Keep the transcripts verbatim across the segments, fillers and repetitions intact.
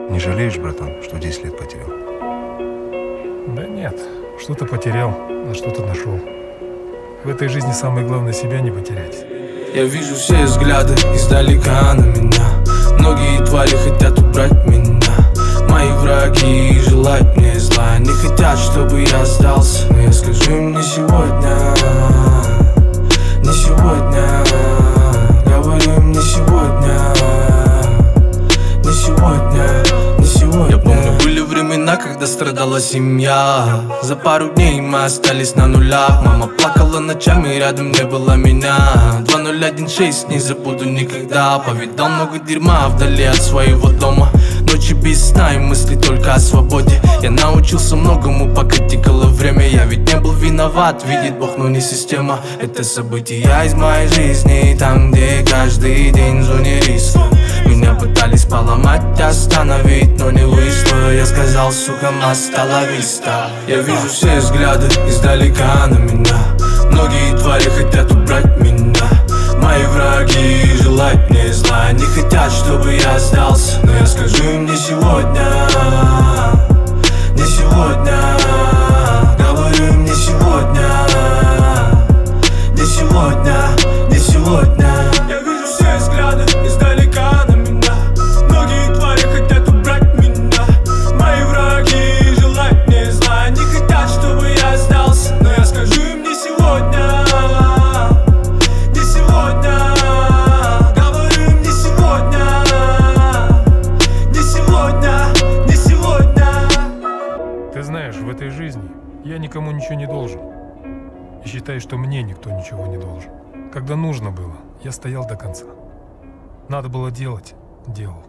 Не жалеешь, братан, что десять лет потерял? Да нет, что-то потерял, а что-то нашел. В этой жизни самое главное себя не потерять. Я вижу все взгляды издалека на меня. Многие твари хотят убрать меня. Мои враги желают мне зла. Не хотят, чтобы я сдался. Но я скажу им не сегодня. Не сегодня. Говорю им не сегодня. Не сегодня. Не сегодня. Я помню, были времена, когда страдала семья. За пару дней мы остались на нулях. Мама плакала ночами, рядом не было меня. Два ноль один шесть, не забуду никогда. Повидал много дерьма вдали от своего дома. Ночи без сна и мысли только о свободе. Я научился многому, пока текало время. Я ведь не был виноват, видит Бог, но не система. Это события из моей жизни, там, где каждый день в зоне риска. Меня пытались поломать, остановить, но не вышло. Я сказал, сука, hasta la vista. Я вижу все взгляды издалека на меня. Многие твари хотят убрать меня. Мои враги желают мне зла. Не хотят, чтобы я сдался. Но я скажу им не сегодня. Не сегодня. Говорю им не сегодня. Не сегодня. Не сегодня. Я вижу все взгляды издалека на меня. Многие твари хотят убрать меня. Мои враги желают мне зла. Не хотят, чтобы я сдался. Но я скажу им не сегодня. В этой жизни я никому ничего не должен. И считаю, что мне никто ничего не должен. Когда нужно было, я стоял до конца. Надо было делать — делал.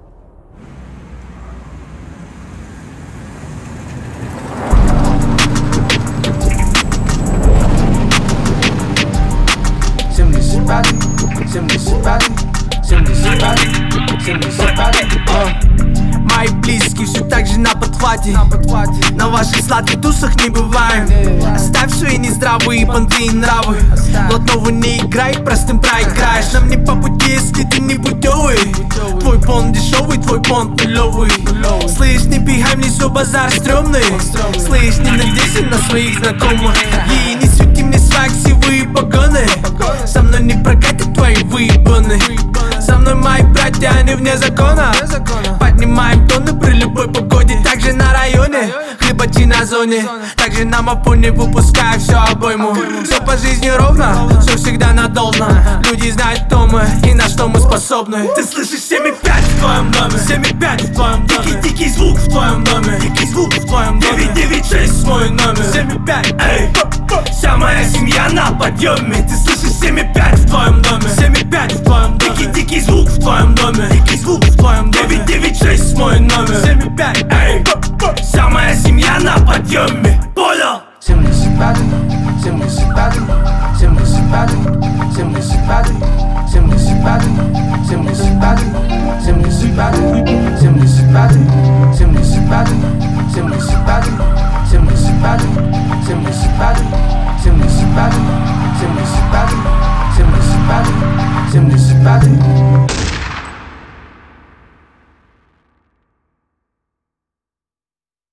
семьдесят пятый, семьдесят пятый, семьдесят пятый, семьдесят пятый. Мои близкие все так же на подхвате. На ваших сладких тусах не бываем. Оставь свои нездравые понты и нравы. Блатного не играй, простым проиграешь. Нам не по пути, если ты не путевый. Твой понт дешевый, твой понт нулевый. Слышь, не пихай внизу, базар стрёмный. Слышь, не надейся на своих знакомых. И не свети мне свои ксивые погоны. Со мной не прокатят твои выебаны. Со мной мои братья, они вне закона. Поднимаем тоны при любой погоде. Также на районе, хлебачи на зоне. Также на мапоне выпускаю все обойму. Все по жизни ровно, все всегда надолго. Люди знают, кто мы и на что мы способны. Ты слышишь семь и пять в твоем доме, семь и пять в твоем доме. Дикий, дикий звук в твоем доме, дикий звук в твоем доме. девять девять шесть мой номер, семь и пять, эй. Вся моя семья на подъеме. Ты слышишь семь и пять в твоем доме, семь и пять в твоем доме. Дикий, дикий звук в твоем доме, дикий звук в твоем доме. девять девять шесть мой номер, семь и пять, эй. Вся моя семья на подъеме. Понял? семьдесят пятый, семьдесят пятый, семьдесят пятый, семьдесят пятый, семьдесят пятый, семьдесят пятый, семьдесят пятый, семьдесят пятый, семьдесят пятый, семьдесят пятый, семьдесят пятый, семьдесят